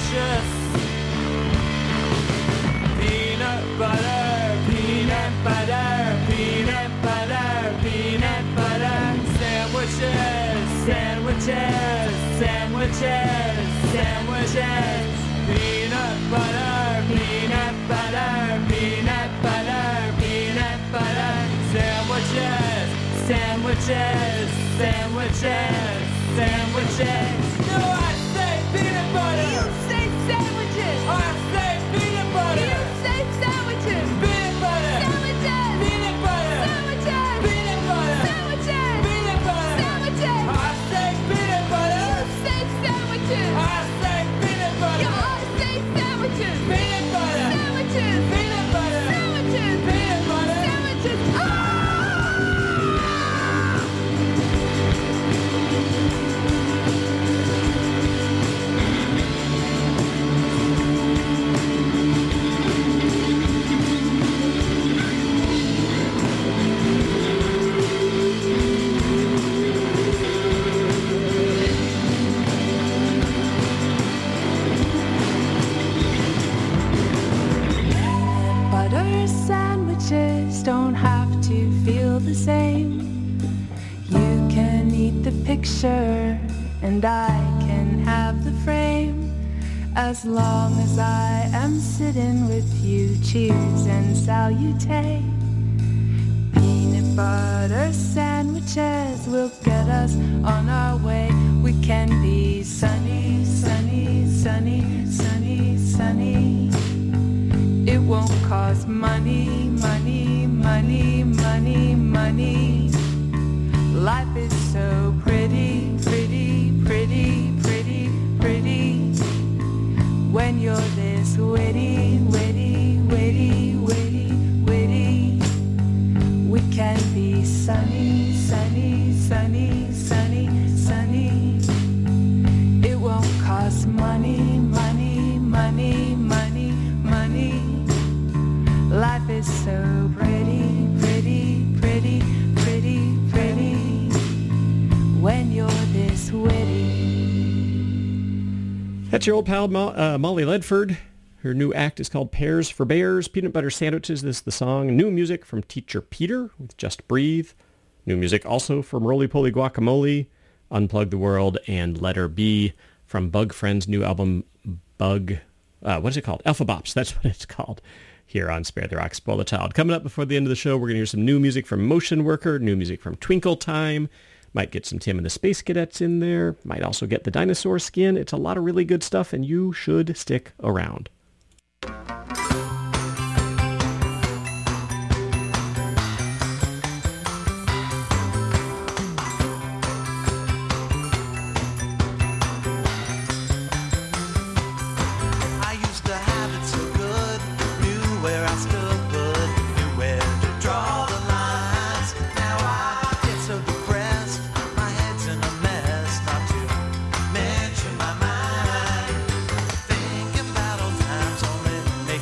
delicious. Peanut butter, peanut butter, peanut butter, peanut butter. Sandwiches, sandwiches, sandwiches, sandwiches. Peanut butter, peanut butter, peanut butter, peanut butter. Sandwiches, sandwiches, sandwiches, sandwiches. No, I say peanut butter. You say sandwiches. I say peanut butter. You say sandwiches. Peanut butter. Sandwiches. Peanut butter. Sandwiches. Peanut butter. Sandwiches. Peanut butter. Sandwiches. I say peanut butter. You say sandwiches. I say peanut butter. You all say sandwiches. Peanut butter. Sandwiches. Peanut butter. Sandwiches. Peanut butter. Sandwiches. Butter sandwiches don't have to feel the same. You can eat the picture and I can have the frame. As long as I am sitting with you, cheers and salute. Peanut butter sandwiches will get us on our way. We can be sunny, sunny, sunny, sunny, sunny. It won't cost money, money, money, money, money. Life is so pretty, pretty, pretty, pretty, pretty. When you're this witty, witty, witty, witty, witty. We can be sunny, sunny, sunny, sunny, sunny. It won't cost money, money, money, money, money. Life is so pretty, pretty, pretty, pretty, pretty. When you're this witty. That's your old pal Molly Ledford. Her new act is called Pears for Bears. Peanut Butter Sandwiches is the song. New music from Teacher Peter with Just Breathe. New music also from Roly Poly Guacamole, Unplug the World, and Letter B from Bug Friends' new album Bug... what is it called? Alpha Bops. That's what it's called here on Spare the Rock, Spoil the Child. Coming up before the end of the show, we're going to hear some new music from Motion Worker, new music from Twinkle Time. Might get some Tim and the Space Cadets in there. Might also get the Dinosaur Skin. It's a lot of really good stuff, and you should stick around. Make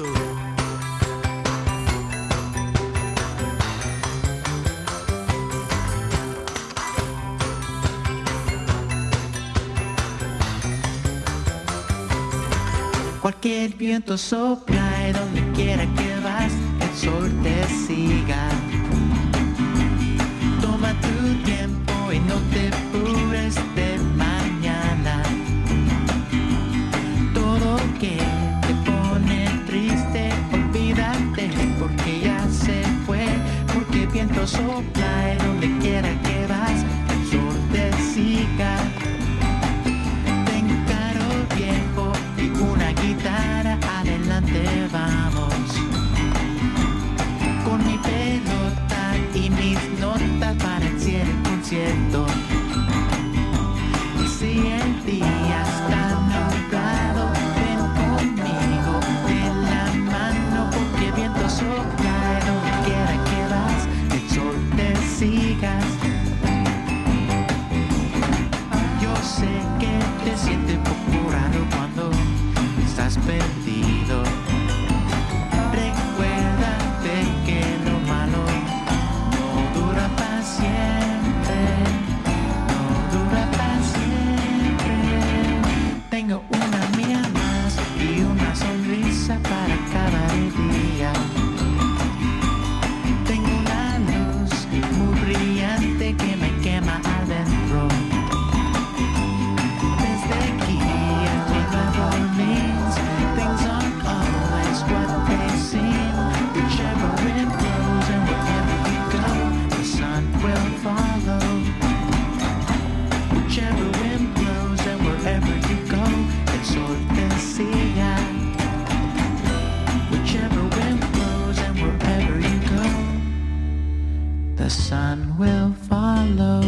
tú. Cualquier viento sopla y donde quiera que vas, el sol te siga. Toma tu tiempo y no te apures de mañana. Todo que te pone triste, olvídate porque ya se fue. Porque el viento sopla y donde quiera que vas, el sol te siga. Tengo un carro viejo y una guitarra, adelante vamos. Con mi pelota y mis notas para el concierto. Y si el día está nublado, ven conmigo de la mano, porque el viento sopla y donde quiera que vas, el sol te sigas. Yo sé que te sientes un poco raro cuando estás perdido. Recuérdate que lo malo no dura para siempre, no dura para siempre. Tengo una amiga más y una sonrisa para cada día. Tengo una luz muy brillante que me quema adentro. Desde aquí a Nueva Orleans, things aren't always what they seem. Whichever wind blows and wherever you go, the sun will follow. Whichever wind blows and wherever you go, el sol te siga. Whichever wind blows and wherever you go, the sun will follow.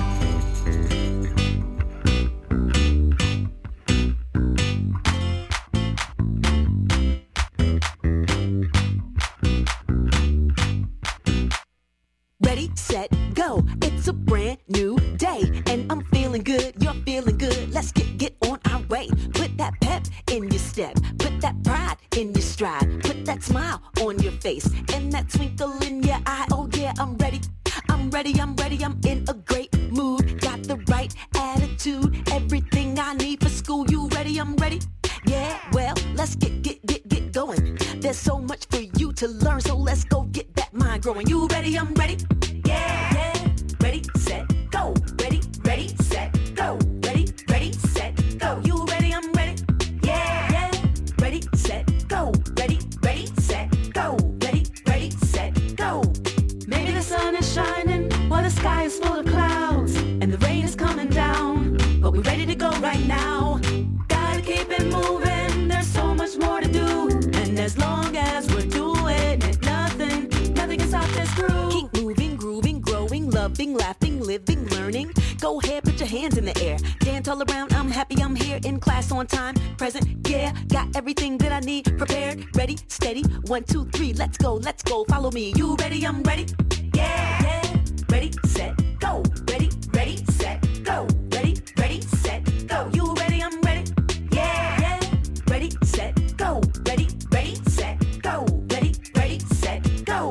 Ready, set, go. It's a brand new day, and I'm feeling good. You're feeling good. Let's get on our way. Put that pep in your step. Put that pride in your stride. Put that smile on your face and that twinkle in your eye. Oh yeah, I'm ready. I'm ready. I'm ready. I'm in a great mood. Got the right attitude. Everything I need for school. You ready? I'm ready. Yeah, well, let's get going. There's so much for you to learn, so let's go get that mind growing. You ready? I'm ready. Yeah. Ready, set, go. Ready, set, go. Ready, set, go. You ready? I'm ready. Yeah. Ready, set, go. Ready, set, go. Ready, set, go. Maybe the sun is shining while the sky is full of clouds and the rain is coming down, but we're ready to go right now. Gotta keep it moving. There's so much more to do, and as long as we're doing it, nothing can stop this groove. Keep moving, grooving, growing, loving, laughing, living, learning. Go ahead, put your hands in the air. Dance all around, I'm happy I'm here in class on time. Present, yeah, got everything that I need prepared. Ready, steady, 1, 2, 3, let's go, follow me. You ready? I'm ready. Yeah. Ready, set, go. Ready, set, go. Ready, set, go. You ready? I'm ready. Yeah. Ready, set, go. Ready, set, go. Ready, set, go.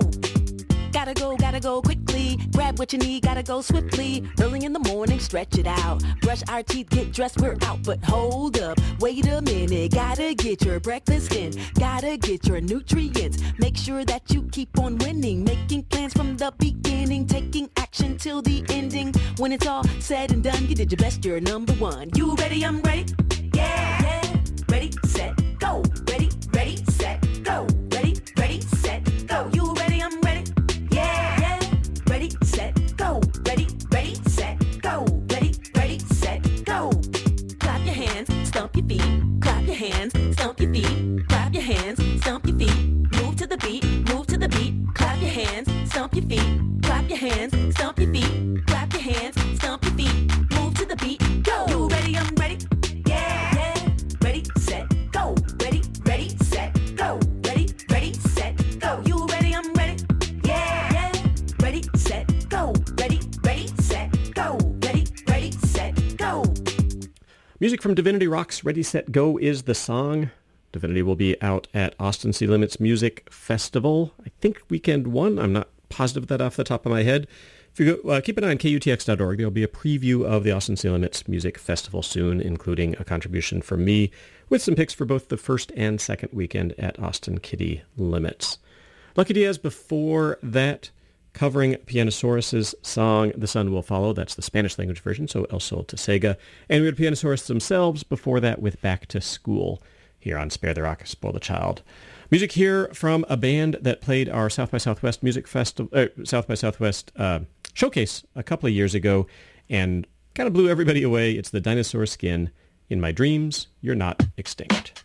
Gotta go quickly. Grab what you need, gotta go swiftly. Early in the morning, stretch it out. Brush our teeth, get dressed, we're out. But hold up, wait a minute. Gotta get your breakfast in. Gotta get your nutrients. Make sure that you keep on winning. Making plans from the beginning. Taking action till the ending. When it's all said and done, you did your best, you're number one. You ready? I'm ready. Yeah. Ready, set, go. Ready, set, go. Ready, set, go. You ready? I'm ready. Yeah. Ready, set, go. Ready, set, go. Ready, set, go. Clap your hands, stomp your feet. Clap your hands, stomp your feet. Clap your hands, stomp your feet. Move to the beat, move to the beat. Clap your hands, stomp your feet. Clap your hands, stomp your feet. Clap your hands, stomp your feet. Move to the beat, go. You ready? I'm ready. Yeah. Ready, set, go. Ready, set, go. Ready, set, go. You ready? I'm ready. Yeah. Ready, set, go. Ready, set, go. Ready, set, go. Music from Divinity Rock's Ready, Set, Go is the song. Divinity will be out at Austin City Limits Music Festival, I think weekend 1. I'm not positive of that off the top of my head. If you go, keep an eye on KUTX.org. There'll be a preview of the Austin City Limits Music Festival soon, including a contribution from me with some picks for both the first and second weekend at Austin City Limits. Lucky Diaz before that, covering Pianosaurus's song The Sun Will Follow. That's the Spanish language version, so El Sol Te Cega. And we had Pianosaurus themselves before that with Back to School here on Spare the Rock, Spoil the Child. Music here from a band that played our South by Southwest Music Festival, South by Southwest showcase a couple of years ago and kind of blew everybody away. It's the Dinosaur Skin. In my dreams, you're not extinct.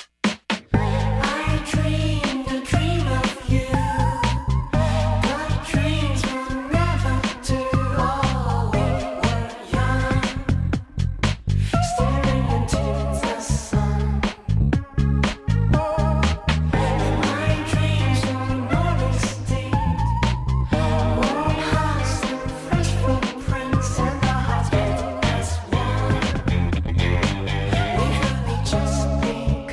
I dreamed a dream of you, but dreams will never do. Oh, we were young, staring into the sun. In my dreams, you're not extinct. Warm hearts and fresh footprints, and the hearts beat as one. We could be just be.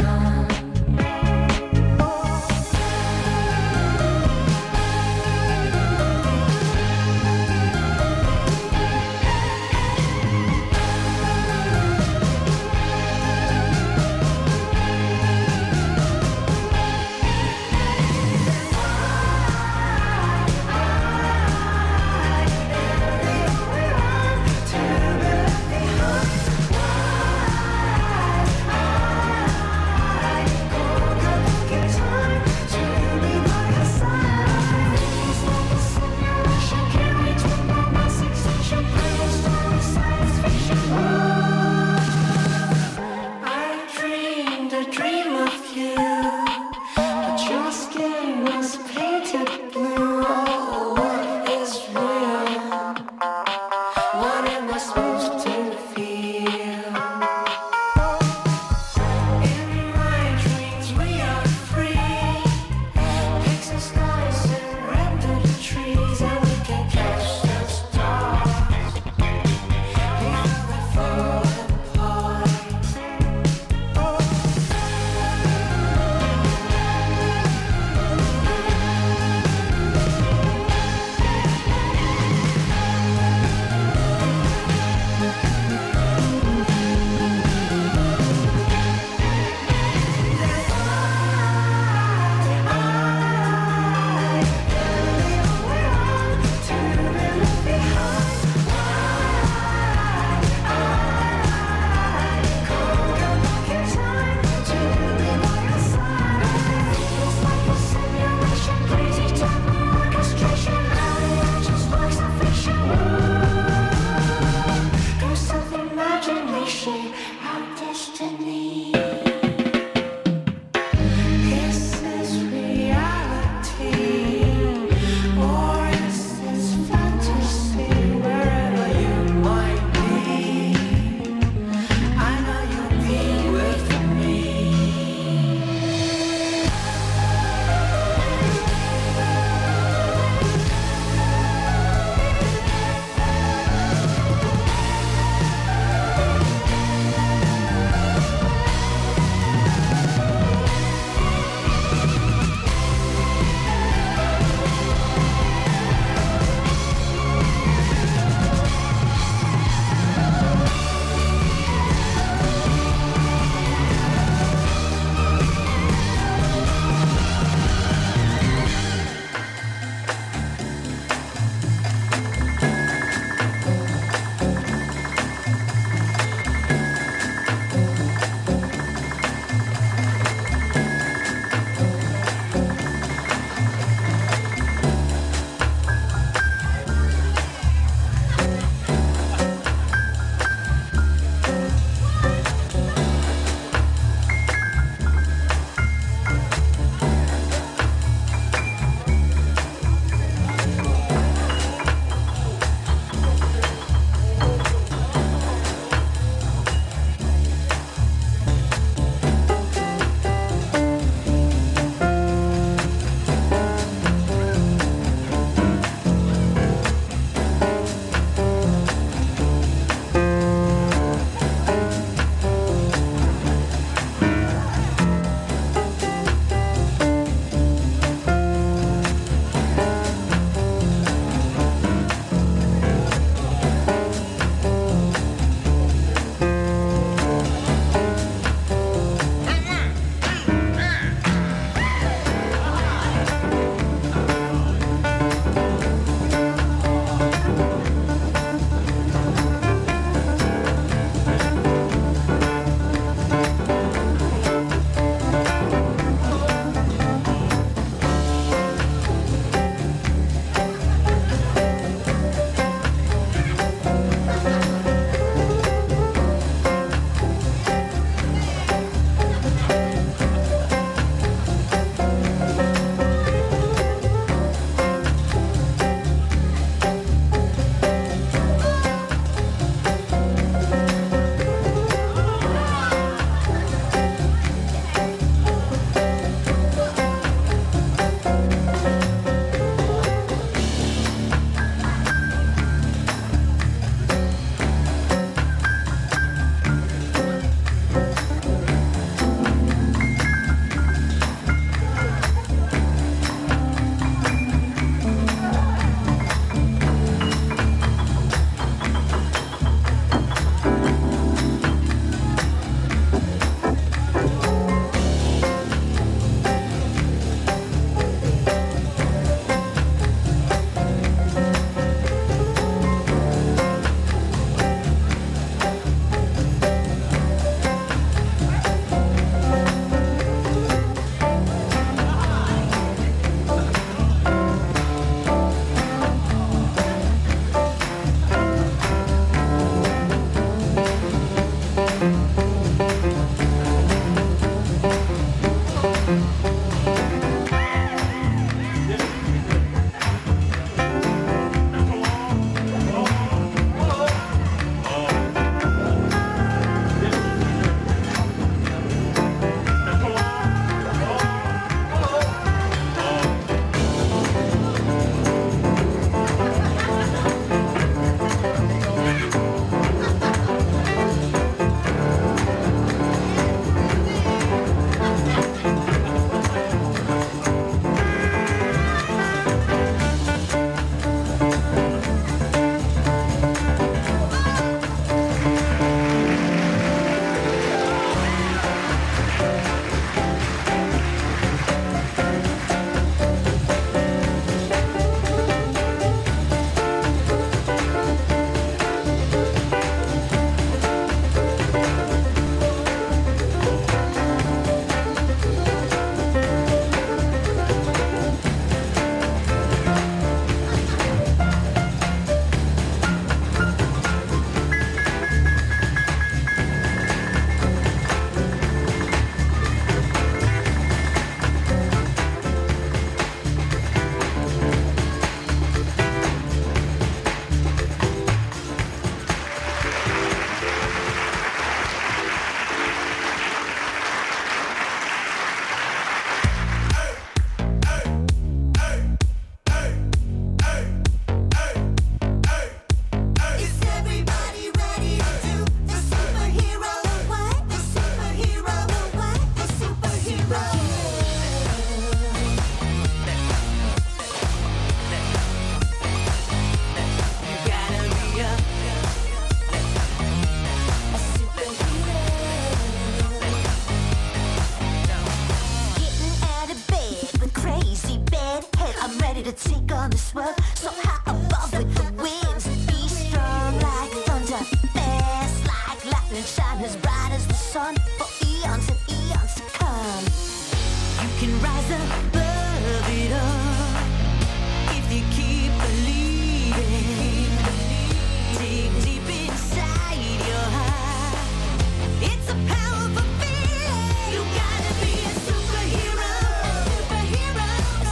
to take on this world. So high above with the winds. Be strong like thunder, fast like lightning, shine as bright as the sun for eons and eons to come. You can rise above it all if you keep believing. Dig deep inside your heart. It's a powerful feeling. You gotta be a superhero. Superhero.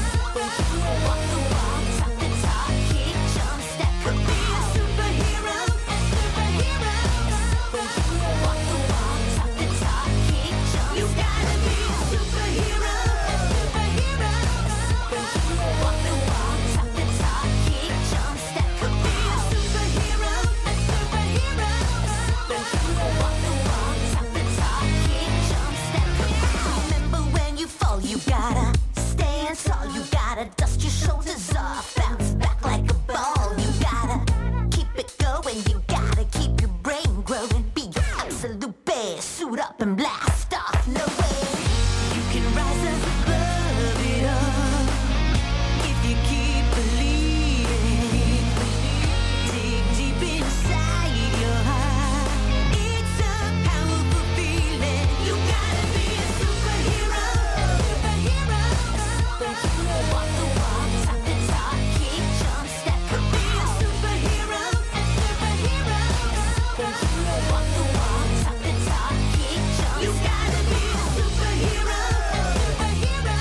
Walk the walk, talk the talk, kick, jump, step. Could be a superhero. Superhero. Walk the walk, talk the talk, kick, jump, you gotta be a superhero. Superhero. Walk the walk, talk the talk, kick, jump, step. Could be a superhero. Superhero. Walk the walk, talk the talk, kick, jump, step. Remember when you fall, you gotta stand tall. You gotta dust your shoulders off, bounce back like a ball. You gotta keep it going. You gotta keep your brain growing. Be your absolute best. Suit up and blast off. No way. You can rise above it all if you keep believing. Dig deep inside your heart. It's a powerful feeling. You gotta be a superhero. Superhero. Walk the walk, talk the talk, kick, jump, step. Could be a superhero. Superhero. Walk the walk, talk the talk, kick, jump, you gotta be a superhero. Superhero.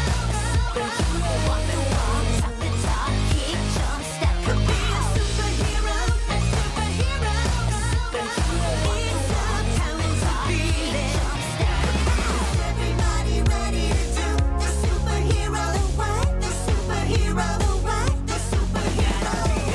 Walk the walk, talk the talk, kick, jump, step. Could be a superhero. Superhero. It's a powerful feeling. Everybody ready to do the superhero way? The superhero way? The superhero.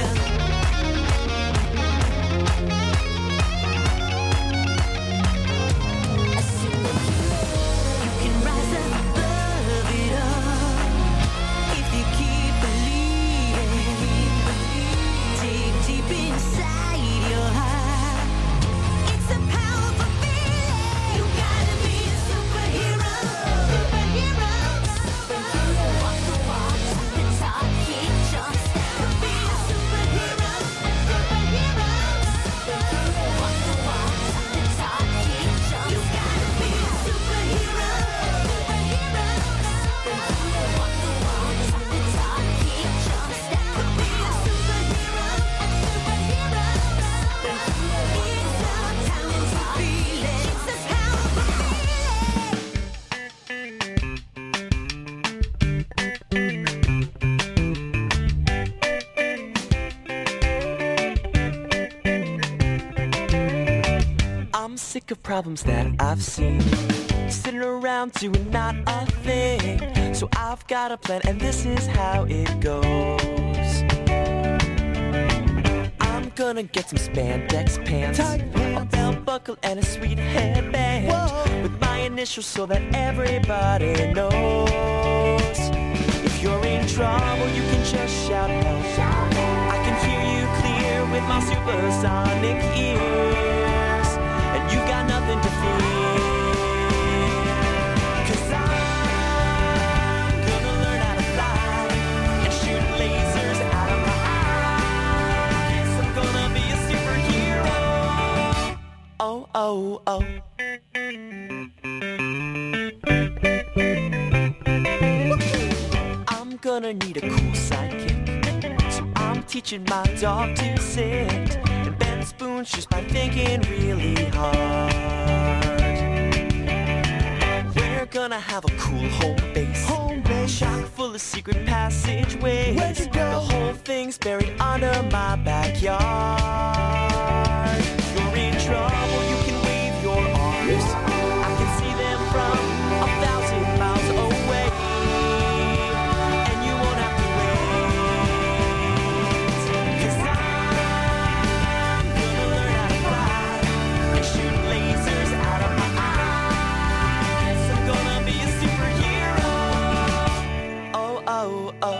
A superhero. You can rise above it all if you keep believing. Dig deep inside your heart. It's a powerful feeling. You gotta be a superhero. Superhero. Walk the walk, talk the talk, kick, jump, step. Could be a superhero. Superhero. Walk the walk, talk the talk, kick, jump, you gotta be a superhero. Superhero. Walk the walk, talk the talk, kick, jump, step. Could be a superhero. Superhero. It's a powerful feeling. It's a powerful feeling. I'm sick of problems that I've seen, sitting around doing not a thing. So I've got a plan and this is how it goes. I'm gonna get some spandex pants, a belt buckle and a sweet headband with my initials so that everybody knows. If you're in trouble you can just shout help. I can hear you clear with my supersonic ears, and you've got nothing to fear. 'Cause I'm gonna learn how to fly and shoot lasers out of my eyes. I'm gonna be a superhero. Oh, oh, oh. I'm gonna need a cool sidekick, so I'm teaching my dog to sit and bend spoons just by thinking really hard. We're gonna have a cool home base, chock full of secret passageways. The whole thing's buried under my backyard. You're in trouble, you can wave your arms. I can see them from 1,000 miles away, and you won't have to wait. 'Cause I'm gonna learn how to fly and shoot lasers out of my eyes. I'm gonna be a superhero. Oh, oh, oh.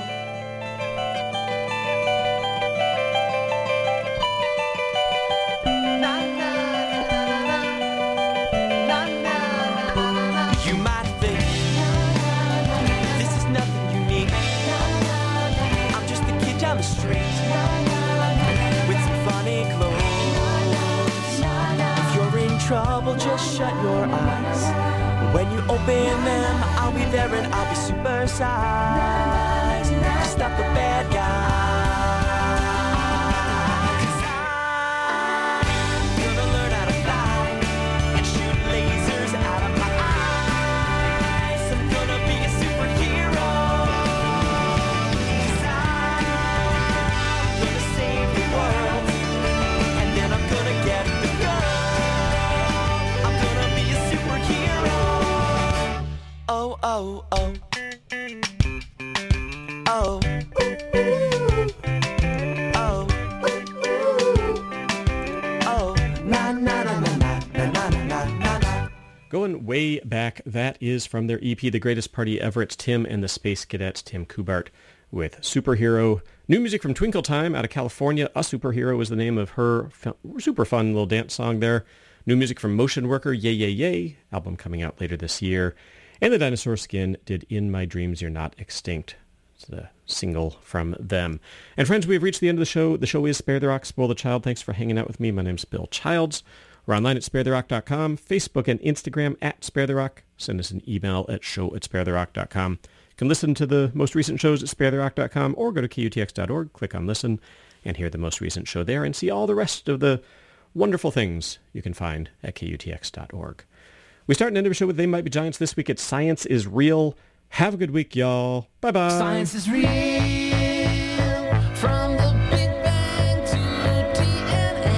You might think this is nothing unique. I'm just shut your eyes. When you open them, I'll be there and I'll be supersized to stop the bad guys. 'Cause I'm gonna learn how to fly and shoot lasers out of my eyes. I'm gonna be a superhero. 'Cause I'm gonna save the world, and then I'm gonna get the gold. I'm gonna be a superhero. Oh, oh, oh. Oh. Oh. Oh. Na na na na na na na na na. Going way back, that is from their EP, The Greatest Party Ever. It's Tim and the Space Cadets, Tim Kubart with Superhero. New music from Twinkle Time out of California. A Superhero is the name of her super fun little dance song there. New music from Motion Worker, Yay Yay Yay, album coming out later this year. And the Dinosaur Skin did In My Dreams You're Not Extinct. It's the single from them. And friends, we have reached the end of the show. The show is Spare the Rock, Spoil the Child. Thanks for hanging out with me. My name's Bill Childs. We're online at sparetherock.com, Facebook and Instagram at Spare the Rock. Send us an email at show@sparetherock.com. You can listen to the most recent shows at sparetherock.com or go to KUTX.org, click on Listen, and hear the most recent show there and see all the rest of the wonderful things you can find at KUTX.org. We start and end the show with They Might Be Giants. This week it's Science is Real. Have a good week, y'all. Bye-bye. Science is real. From the Big Bang to DNA.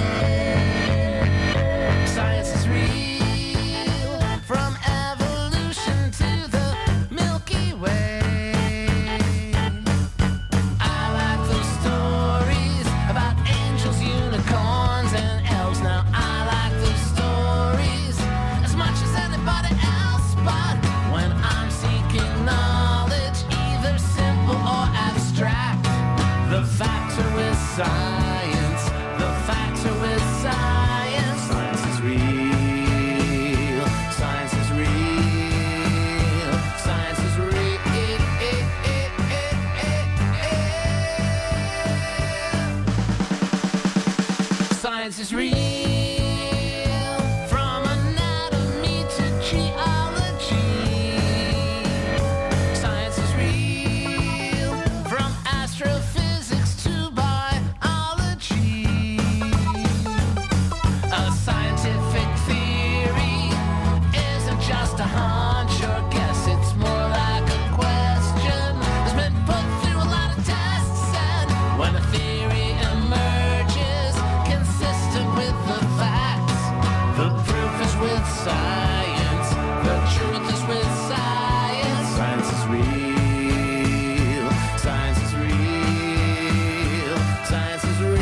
Science is real. From evolution to the Milky Way. I like those stories about angels, unicorns, and elves. Now I like those stories as much as anybody else, but when I'm seeking knowledge, either simple or abstract, the factor is science. The factor is science. Science is real. Science is real. Science is real. Science is real. From anatomy to geology. Science is real. From astrophysics to biology. A scientific theory isn't just a hunch or guess. It's more like a question that's been put through a lot of tests. And when a theory emerges consistent with the facts, the proof is with science. The truth is with science. Science is real. Science is real. Science is real.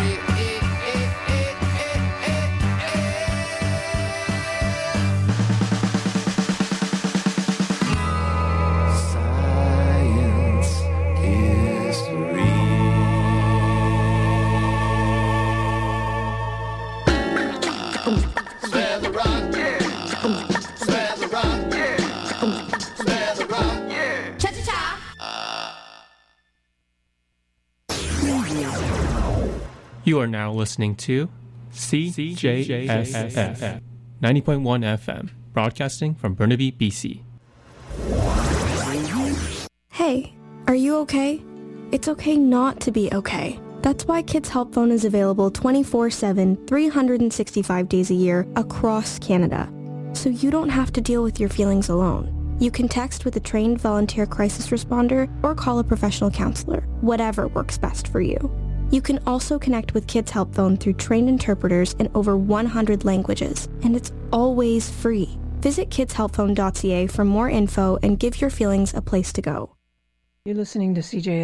Science is real. Spare the rock, yeah. Spare the rock, yeah. Spare the rock, yeah. Cha-cha-cha. You are now listening to CJSF 90.1 FM, broadcasting from Burnaby, BC. Hey, are you okay? It's okay not to be okay. That's why Kids Help Phone is available 24/7, 365 days a year across Canada. So you don't have to deal with your feelings alone. You can text with a trained volunteer crisis responder or call a professional counselor, whatever works best for you. You can also connect with Kids Help Phone through trained interpreters in over 100 languages, and it's always free. Visit kidshelpphone.ca for more info and give your feelings a place to go. You're listening to CJS